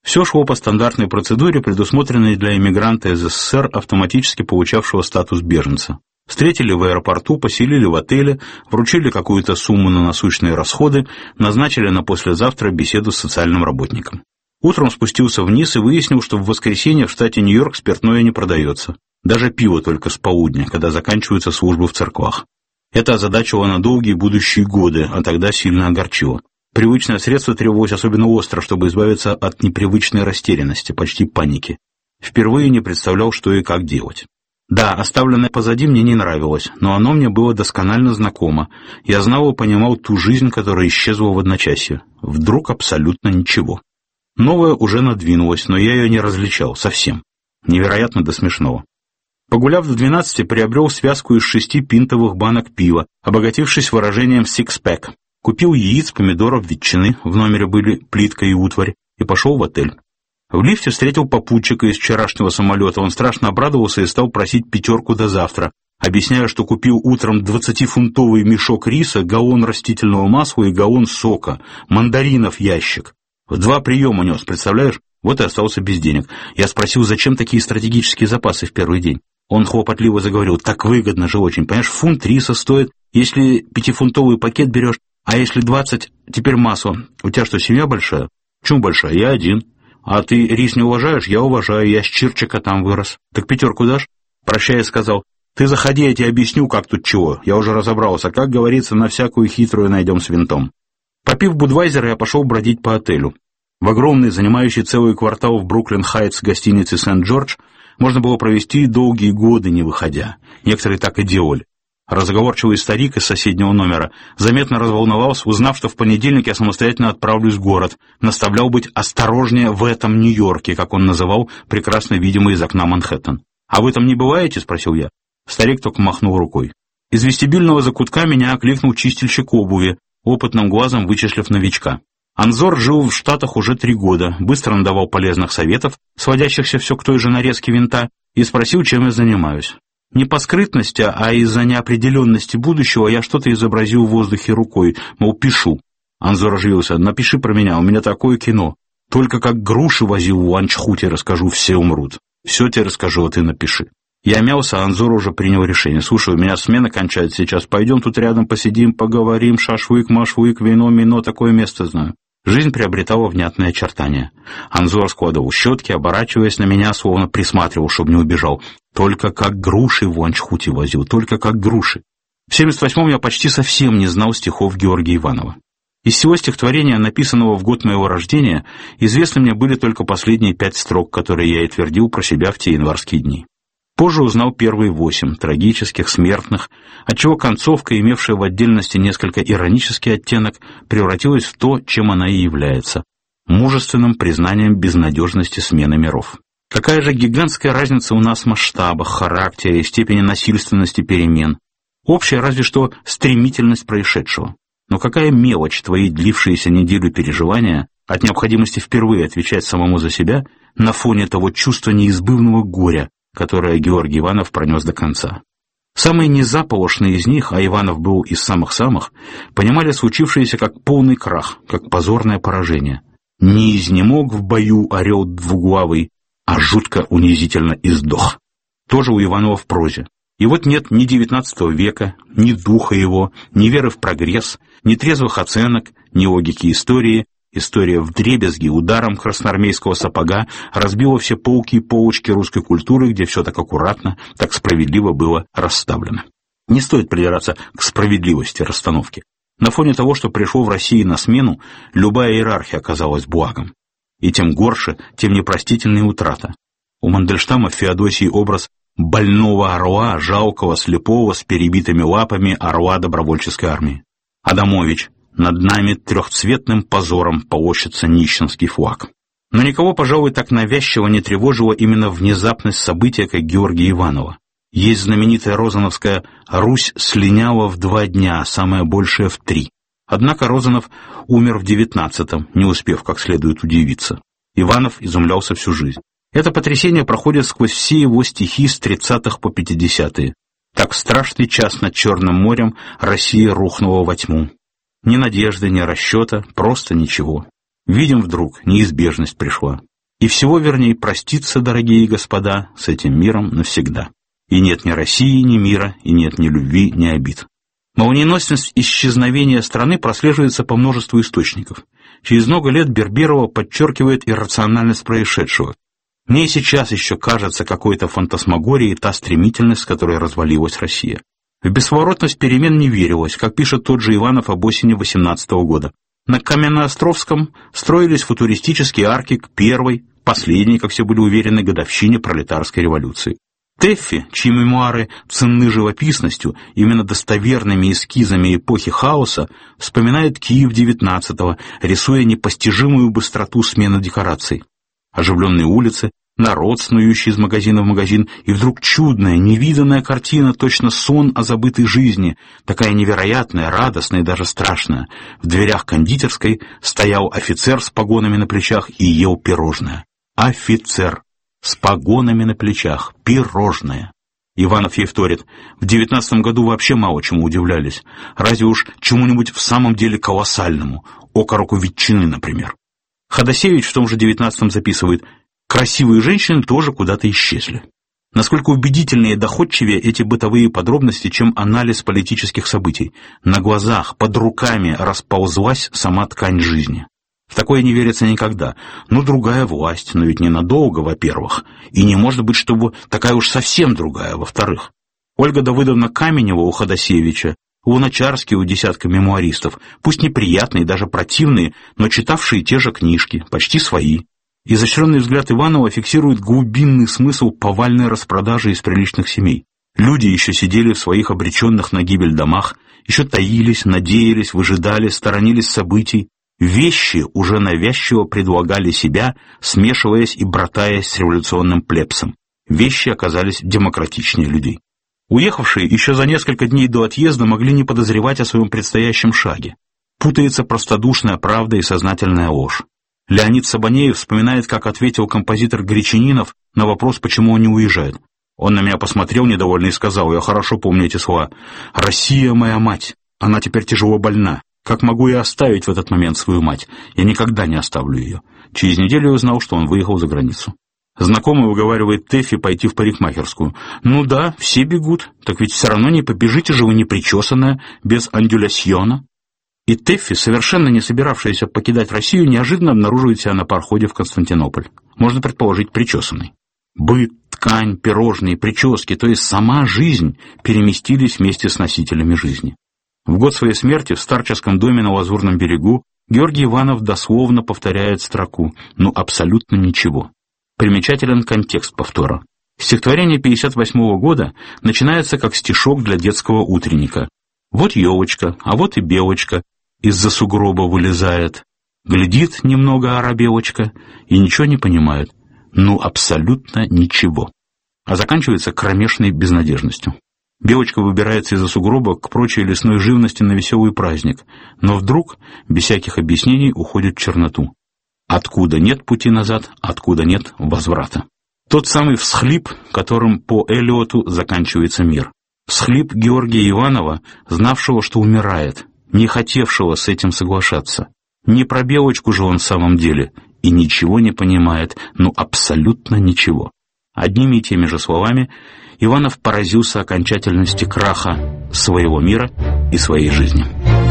Все шло по стандартной процедуре, предусмотренной для иммигранта из СССР, автоматически получавшего статус беженца. Встретили в аэропорту, поселили в отеле, вручили какую-то сумму на насущные расходы, назначили на послезавтра беседу с социальным работником. Утром спустился вниз и выяснил, что в воскресенье в штате Нью-Йорк спиртное не продается. Даже пиво только с полудня, когда заканчиваются службы в церквах. Это озадачило на долгие будущие годы, а тогда сильно огорчило. Привычное средство требовалось особенно остро, чтобы избавиться от непривычной растерянности, почти паники. Впервые не представлял, что и как делать. Да, оставленное позади мне не нравилось, но оно мне было досконально знакомо. Я знал и понимал ту жизнь, которая исчезла в одночасье. Вдруг абсолютно ничего. Новое уже надвинулось, но я ее не различал совсем. Невероятно до смешного. Погуляв до двенадцати, приобрел связку из шести пинтовых банок пива, обогатившись выражением «six-pack». Купил яиц, помидоров, ветчины, в номере были плитка и утварь, и пошел в отель. В лифте встретил попутчика из вчерашнего самолета, он страшно обрадовался и стал просить пятерку до завтра, объясняя, что купил утром двадцатифунтовый мешок риса, галлон растительного масла и галлон сока, мандаринов ящик. В два приема нес, представляешь? Вот и остался без денег. Я спросил, зачем такие стратегические запасы в первый день? Он хлопотливо заговорил, так выгодно же очень, понимаешь, фунт риса стоит, если пятифунтовый пакет берешь, а если двадцать, теперь масло. У тебя что, семья большая? Почему большая? Я один. А ты рис не уважаешь? Я уважаю, я с Чирчика там вырос. Так пятерку дашь? Прощая, сказал, ты заходи, я тебе объясню, как тут чего. Я уже разобрался, как говорится, на всякую хитрую найдем с винтом. Попив Будвайзера, я пошел бродить по отелю. В огромной, занимающей целый квартал в Бруклин-Хайтс гостинице Сент-Джордж можно было провести долгие годы, не выходя. Некоторые так и делали. Разговорчивый старик из соседнего номера заметно разволновался, узнав, что в понедельник я самостоятельно отправлюсь в город, наставлял быть осторожнее в этом Нью-Йорке, как он называл прекрасно видимый из окна Манхэттен. «А вы там не бываете?» — спросил я. Старик только махнул рукой. Из вестибюльного закутка меня окликнул чистильщик обуви, опытным глазом вычислив новичка. Анзор жил в Штатах уже три года, быстро надавал полезных советов, сводящихся все к той же нарезке винта, и спросил, чем я занимаюсь. Не по скрытности, а из-за неопределенности будущего я что-то изобразил в воздухе рукой, мол, пишу. Анзор оживился, напиши про меня, у меня такое кино. Только как груши возил в ланчхуте, расскажу, все умрут. Все тебе расскажу, а ты напиши. Я мялся, а Анзор уже принял решение. Слушай, у меня смена кончается сейчас, пойдем тут рядом посидим, поговорим, шашлык, машлык, вино, мино, такое место знаю. Жизнь приобретала внятные очертания. Анзор складывал щетки, оборачиваясь на меня, словно присматривал, чтобы не убежал. Только как груши в ланчхуте возил, только как груши. В семьдесят восьмом я почти совсем не знал стихов Георгия Иванова. Из всего стихотворения, написанного в год моего рождения, известны мне были только последние пять строк, которые я и твердил про себя в те январские дни. Позже узнал первые восемь, трагических, смертных, отчего концовка, имевшая в отдельности несколько иронический оттенок, превратилась в то, чем она и является – мужественным признанием безнадежности смены миров. Какая же гигантская разница у нас в масштабах, характере и степени насильственности перемен. Общая разве что стремительность происшедшего. Но какая мелочь твои длившиеся неделю переживания от необходимости впервые отвечать самому за себя на фоне того чувства неизбывного горя, которое Георгий Иванов пронес до конца. Самые незаполошные из них, а Иванов был из самых-самых, понимали случившееся как полный крах, как позорное поражение. Не изнемог в бою орел двуглавый, а жутко унизительно издох. Тоже у Иванова в прозе. И вот нет ни девятнадцатого века, ни духа его, ни веры в прогресс, ни трезвых оценок, ни логики истории. История вдребезги ударом красноармейского сапога разбила все полки и полочки русской культуры, где все так аккуратно, так справедливо было расставлено. Не стоит придираться к справедливости расстановки. На фоне того, что пришло в России на смену, любая иерархия оказалась благом. И тем горше, тем непростительнее утрата. У Мандельштама в Феодосии образ больного орла, жалкого, слепого, с перебитыми лапами орла добровольческой армии. Адамович. Над нами трехцветным позором полощется нищенский флаг. Но никого, пожалуй, так навязчиво не тревожила именно внезапность события, как Георгия Иванова. Есть знаменитая розановская «Русь слиняла в два дня, а самое большее в три». Однако Розанов умер в девятнадцатом, не успев как следует удивиться. Иванов изумлялся всю жизнь. Это потрясение проходит сквозь все его стихи с тридцатых по пятидесятые. Так в страшный час над Черным морем Россия рухнула во тьму. Ни надежды, ни расчета, просто ничего. Видим вдруг, неизбежность пришла. И всего вернее проститься, дорогие господа, с этим миром навсегда. И нет ни России, ни мира, и нет ни любви, ни обид. Молниеносность исчезновения страны прослеживается по множеству источников. Через много лет Берберова подчеркивает иррациональность происшедшего. Мне и сейчас еще кажется какой-то фантасмагорией та стремительность, с которой развалилась Россия. В бесповоротность перемен не верилось, как пишет тот же Иванов об осени восемнадцатого года. На Каменноостровском строились футуристические арки к первой, последней, как все были уверены, годовщине пролетарской революции. Тэффи, чьи мемуары ценны живописностью, именно достоверными эскизами эпохи хаоса, вспоминает Киев девятнадцатого, рисуя непостижимую быстроту смены декораций. Оживленные улицы, народ, снующий из магазина в магазин, и вдруг чудная, невиданная картина, точно сон о забытой жизни, такая невероятная, радостная и даже страшная. В дверях кондитерской стоял офицер с погонами на плечах и ел пирожное. Офицер с погонами на плечах, пирожное. Иванов ей вторит: в девятнадцатом году вообще мало чему удивлялись. Разве уж чему-нибудь в самом деле колоссальному, окороку ветчины, например. Ходосевич в том же девятнадцатом записывает: красивые женщины тоже куда-то исчезли. Насколько убедительнее и доходчивее эти бытовые подробности, чем анализ политических событий. На глазах, под руками расползлась сама ткань жизни. В такое не верится никогда. Ну, другая власть, но ведь ненадолго, во-первых. И не может быть, чтобы такая уж совсем другая, во-вторых. Ольга Давыдовна Каменева у Ходосевича, Луначарский у десятка мемуаристов, пусть неприятные, даже противные, но читавшие те же книжки, почти свои. Изощренный взгляд Иванова фиксирует глубинный смысл повальной распродажи из приличных семей. Люди еще сидели в своих обреченных на гибель домах, еще таились, надеялись, выжидали, сторонились событий. Вещи уже навязчиво предлагали себя, смешиваясь и братаясь с революционным плебсом. Вещи оказались демократичнее людей. Уехавшие еще за несколько дней до отъезда могли не подозревать о своем предстоящем шаге. Путается простодушная правда и сознательная ложь. Леонид Сабанеев вспоминает, как ответил композитор Гречанинов на вопрос, почему он не уезжает. Он на меня посмотрел недовольно и сказал: я хорошо помню эти слова: «Россия моя мать, она теперь тяжело больна. Как могу я оставить в этот момент свою мать? Я никогда не оставлю ее». Через неделю я узнал, что он выехал за границу. Знакомый уговаривает Тэффи пойти в парикмахерскую. Ну да, все бегут, так ведь все равно не побежите же вы непричесанная, без андюлясьона. И Тэффи, совершенно не собиравшаяся покидать Россию, неожиданно обнаруживает себя на пароходе в Константинополь. Можно предположить, причесанной. Быт, ткань, пирожные, прически, то есть сама жизнь переместились вместе с носителями жизни. В год своей смерти в старческом доме на Лазурном берегу Георгий Иванов дословно повторяет строку: «Ну, абсолютно ничего». Примечателен контекст повтора. Стихотворение пятьдесят восьмого года начинается как стишок для детского утренника. Вот елочка, а вот и белочка из-за сугроба вылезает. Глядит немного оробелочка и ничего не понимает. Ну, абсолютно ничего. А заканчивается кромешной безнадежностью. Белочка выбирается из-за сугроба к прочей лесной живности на веселый праздник, но вдруг, без всяких объяснений, уходит в черноту. Откуда нет пути назад, откуда нет возврата. Тот самый всхлип, которым по Элиоту заканчивается мир. Всхлип Георгия Иванова, знавшего, что умирает, не хотевшего с этим соглашаться. Не про белочку же он в самом деле, и ничего не понимает, ну абсолютно ничего. Одними и теми же словами Иванов поразился окончательности краха своего мира и своей жизни.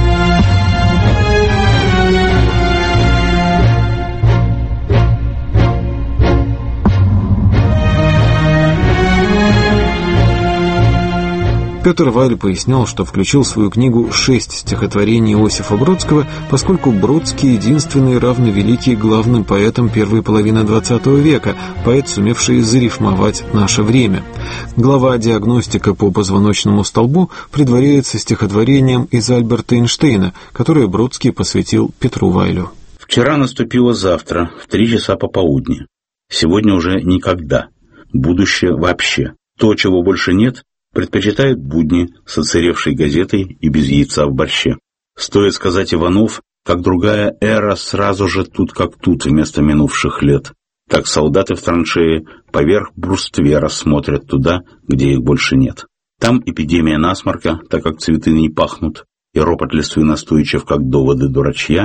Петр Вайль пояснял, что включил в свою книгу шесть стихотворений Иосифа Бродского, поскольку Бродский — единственный равновеликий главным поэтом первой половины двадцатого века, поэт, сумевший зарифмовать наше время. Глава «Диагностика по позвоночному столбу» предваряется стихотворением из Альберта Эйнштейна, которое Бродский посвятил Петру Вайлю. «Вчера наступило завтра, в три часа пополудни. Сегодня уже никогда. Будущее вообще. То, чего больше нет, предпочитают будни с оцаревшей газетой и без яйца в борще. Стоит сказать, Иванов, как другая эра сразу же тут как тут вместо минувших лет. Так солдаты в траншее поверх бруствера смотрят туда, где их больше нет. Там эпидемия насморка, так как цветы не пахнут, и ропот листвы настойчив, как доводы дурачья,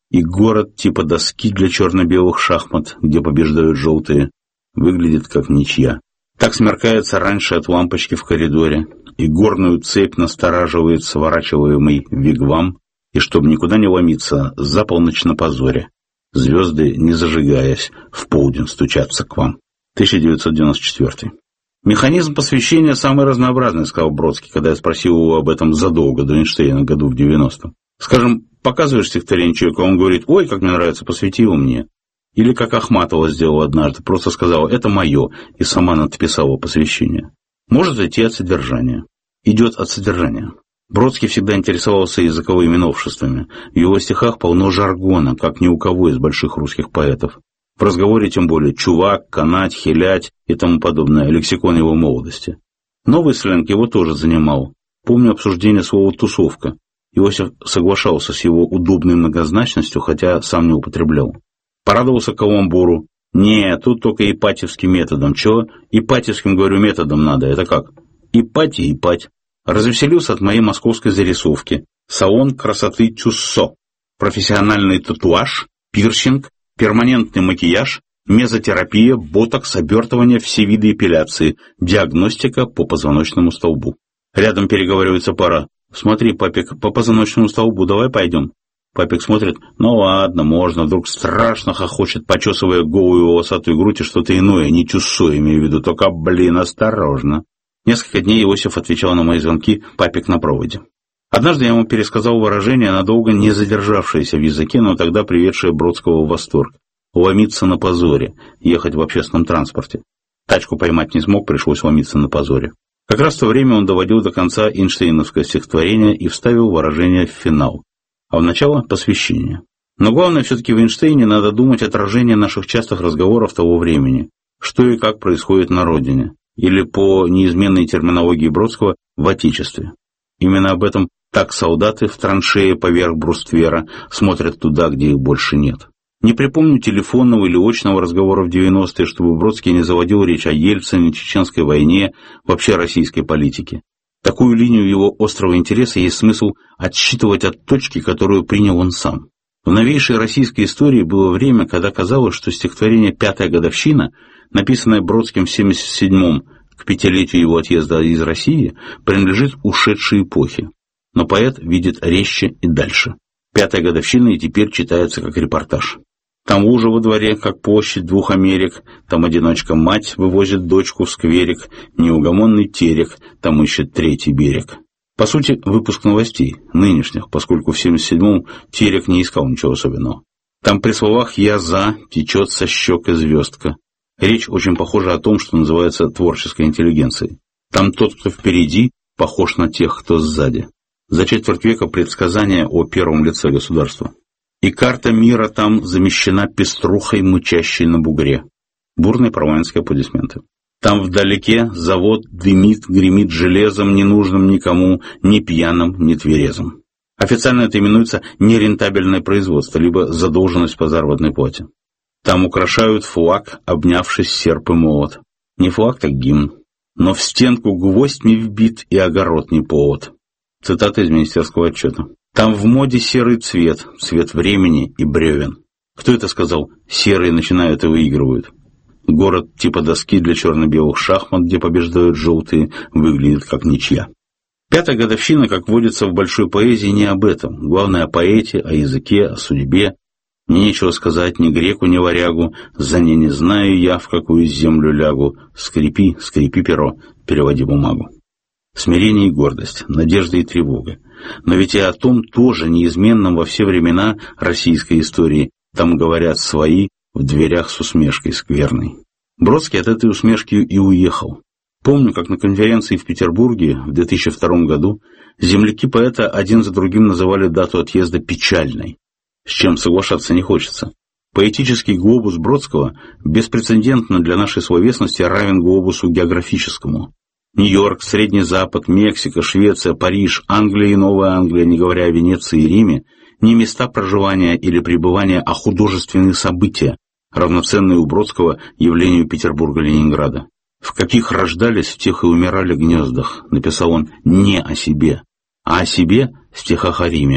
и город типа доски для черно-белых шахмат, где побеждают желтые, выглядит как ничья. Так смеркается раньше от лампочки в коридоре, и горную цепь настораживает сворачиваемый вигвам, и чтобы никуда не ломиться, за полночь на позоре. Звезды, не зажигаясь, в полдень стучатся к вам. тысяча девятьсот девяносто четвёртый. Механизм посвящения самый разнообразный, сказал Бродский, когда я спросил его об этом задолго до Эйнштейна, году в девяностом. Скажем, показываешь стихотворение человеку, он говорит: ой, как мне нравится, посвяти его мне. Или как Ахматова сделала однажды, просто сказала: это мое, и сама написала посвящение. Может идти от содержания. Идет от содержания. Бродский всегда интересовался языковыми новшествами. В его стихах полно жаргона, как ни у кого из больших русских поэтов. В разговоре тем более чувак, канать, хилять и тому подобное, лексикон его молодости. Новый сленг его тоже занимал. Помню обсуждение слова «тусовка». Иосиф соглашался с его удобной многозначностью, хотя сам не употреблял. Порадовался каламбуру. Не, тут только ипатьевским методом. Чего? Ипатьевским, говорю, методом надо. Это как? Ипатий, ипать. Развеселился от моей московской зарисовки. Салон красоты Тюссо. Профессиональный татуаж, пирсинг, перманентный макияж, мезотерапия, ботокс, обертывание, все виды эпиляции, диагностика по позвоночному столбу. Рядом переговаривается пара. Смотри, папик, по позвоночному столбу давай пойдем. Папик смотрит: ну ладно, можно. Вдруг страшно хохочет, почесывая голую волосатую грудь и что-то иное, не Тюссо, имею в виду, только, блин, осторожно. Несколько дней Иосиф отвечал на мои звонки: папик на проводе. Однажды я ему пересказал выражение, надолго не задержавшееся в языке, но тогда приведшее Бродского в восторг. Ломиться на позоре, ехать в общественном транспорте. Тачку поймать не смог, пришлось ломиться на позоре. Как раз в то время он доводил до конца эйнштейновское стихотворение и вставил выражение в финал, а в начало — посвящение. Но главное все-таки в Эйнштейне надо думать отражение наших частых разговоров того времени, что и как происходит на родине, или по неизменной терминологии Бродского в Отечестве. Именно об этом так солдаты в траншее поверх бруствера смотрят туда, где их больше нет. Не припомню телефонного или очного разговора в девяностые, чтобы Бродский не заводил речь о Ельцине, Чеченской войне, вообще российской политике. Такую линию его острого интереса есть смысл отсчитывать от точки, которую принял он сам. В новейшей российской истории было время, когда казалось, что стихотворение «Пятая годовщина», написанное Бродским в семьдесят седьмом к пятилетию его отъезда из России, принадлежит ушедшей эпохе. Но поэт видит резче и дальше. «Пятая годовщина» и теперь читается как репортаж. Там лужа во дворе, как площадь двух Америк, там одиночка-мать вывозит дочку в скверик, неугомонный терек, там ищет третий берег. По сути, выпуск новостей, нынешних, поскольку в семьдесят седьмом терек не искал ничего особенного. Там при словах «я за» течет со щек и звездка. Речь очень похожа о том, что называется творческой интеллигенцией. Там тот, кто впереди, похож на тех, кто сзади. За четверть века предсказания о первом лице государства. И карта мира там замещена пеструхой, мычащей на бугре. Бурные парламентские аплодисменты. Там вдалеке завод дымит, гремит железом, ненужным никому, ни пьяным, ни тверезым. Официально это именуется нерентабельное производство, либо задолженность по заработной плате. Там украшают флаг, обнявшись серп и молот. Не флаг, так гимн. Но в стенку гвоздь не вбит и огород не повод. Цитата из министерского отчета. Там в моде серый цвет, цвет времени и бревен. Кто это сказал? Серые начинают и выигрывают. Город типа доски для черно-белых шахмат, где побеждают желтые, выглядит как ничья. Пятая годовщина, как водится в большой поэзии, не об этом. Главное о поэте, о языке, о судьбе. Мне нечего сказать ни греку, ни варягу, за ней не знаю я, в какую землю лягу. Скрипи, скрипи перо, переводи бумагу. Смирение и гордость, надежда и тревога. Но ведь и о том тоже неизменном во все времена российской истории. Там говорят свои в дверях с усмешкой скверной. Бродский от этой усмешки и уехал. Помню, как на конференции в Петербурге в две тысячи втором году земляки поэта один за другим называли дату отъезда печальной, с чем соглашаться не хочется. Поэтический глобус Бродского беспрецедентно для нашей словесности равен глобусу географическому. Нью-Йорк, Средний Запад, Мексика, Швеция, Париж, Англия и Новая Англия, не говоря о Венеции и Риме, не места проживания или пребывания, а художественные события, равноценные у Бродского явлению Петербурга-Ленинграда. В каких рождались, в тех и умирали гнездах, написал он не о себе, а о себе в стихах о Риме.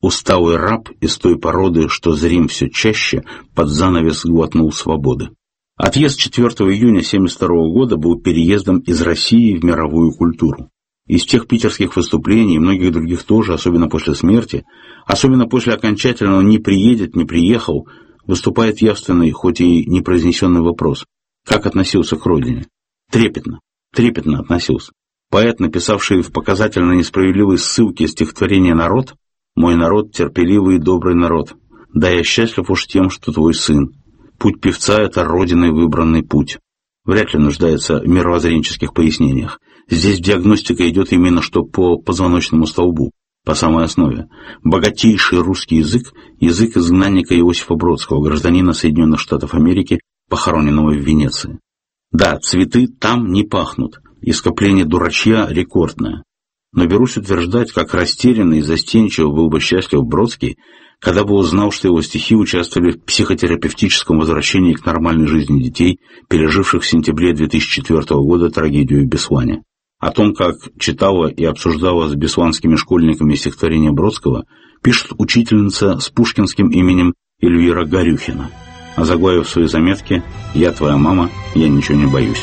усталый раб из той породы, что зрим все чаще, под занавес глотнул свободы. Отъезд четвёртого июня семьдесят второго года был переездом из России в мировую культуру. Из тех питерских выступлений и многих других тоже, особенно после смерти, особенно после окончательного «не приедет, не приехал», выступает явственный, хоть и непроизнесенный вопрос: как относился к родине? Трепетно, трепетно относился. Поэт, написавший в показательно несправедливой ссылке стихотворение «Народ», «Мой народ, терпеливый и добрый народ, да я счастлив уж тем, что твой сын. Путь певца — это родиной выбранный путь», вряд ли нуждается в мировоззренческих пояснениях. Здесь диагностика идет именно что по позвоночному столбу, по самой основе. Богатейший русский язык — язык изгнанника Иосифа Бродского, гражданина Соединенных Штатов Америки, похороненного в Венеции. Да, цветы там не пахнут, и скопление дурачья рекордное. Но берусь утверждать, как растерянный и застенчиво был бы счастлив Бродский, когда бы узнал, что его стихи участвовали в психотерапевтическом возвращении к нормальной жизни детей, переживших в сентябре две тысячи четвёртого года трагедию в Беслане. О том, как читала и обсуждала с бесланскими школьниками стихотворение Бродского, пишет учительница с пушкинским именем Эльвира Горюхина, озаглавив свои заметки «Я твоя мама, я ничего не боюсь».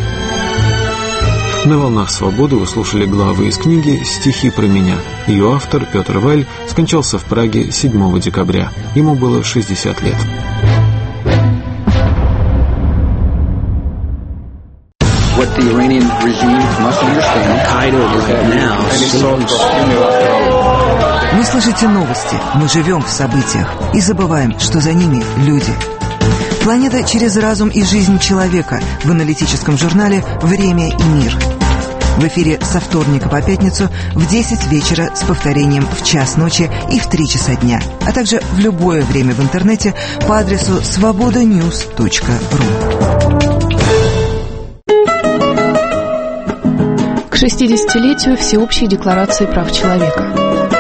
На «Волнах свободы» вы слушали главы из книги «Стихи про меня». Ее автор Петр Вайль скончался в Праге седьмого декабря. Ему было шестьдесят лет. What the Iranian regime must understand. Вы слышите новости, мы живем в событиях и забываем, что за ними люди. Планета через разум и жизнь человека в аналитическом журнале «Время и мир». В эфире со вторника по пятницу в десять вечера с повторением в час ночи и в три часа дня, а также в любое время в интернете по адресу свобода ньюс точка ру. К шестидесятилетию Всеобщей декларации прав человека.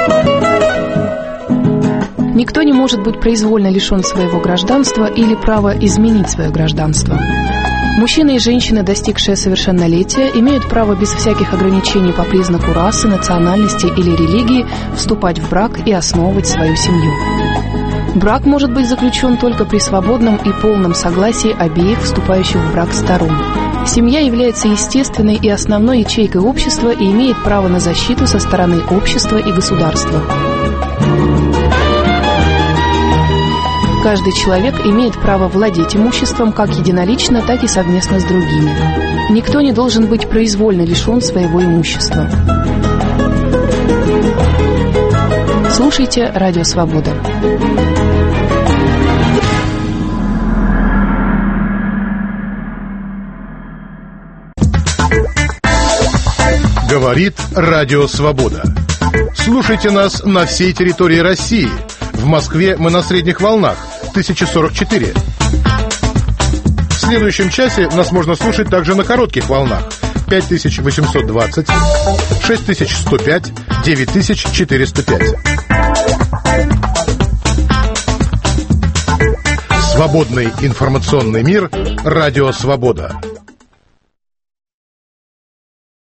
Никто не может быть произвольно лишен своего гражданства или права изменить свое гражданство. Мужчины и женщины, достигшие совершеннолетия, имеют право без всяких ограничений по признаку расы, национальности или религии вступать в брак и основывать свою семью. Брак может быть заключен только при свободном и полном согласии обеих вступающих в брак сторон. Семья является естественной и основной ячейкой общества и имеет право на защиту со стороны общества и государства. Каждый человек имеет право владеть имуществом как единолично, так и совместно с другими. Никто не должен быть произвольно лишен своего имущества. Слушайте «Радио Свобода». Говорит Радио Свобода. Слушайте нас на всей территории России. В Москве мы на средних волнах тысяча сорок четыре. В следующем часе нас можно слушать также на коротких волнах пять тысяч восемьсот двадцать, шесть тысяч сто пять, девять тысяч четыреста пять. Свободный информационный мир. Радио Свобода.